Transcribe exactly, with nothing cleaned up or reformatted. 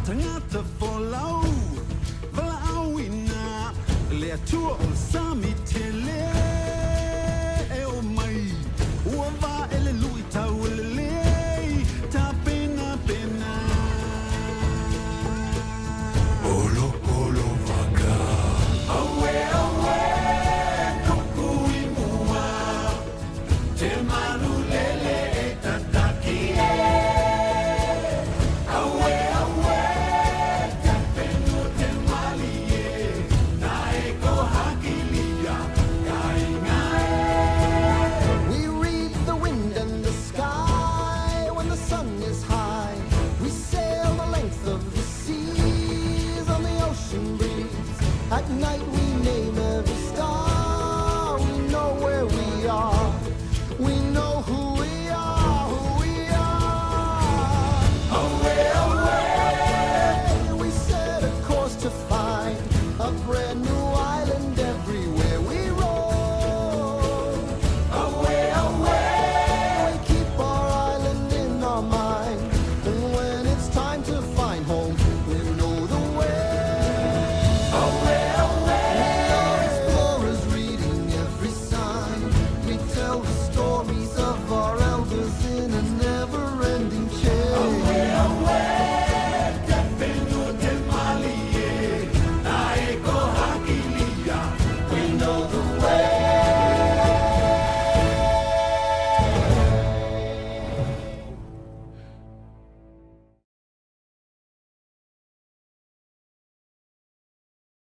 Tangata for low, Valawina, Leatua or Sami Tele, oh my, Uava Eleluita will lay, Tapena Pena. Olo, Olo, Vaca, away, away, Kukuimua, Temanu Lele, Tataki. At night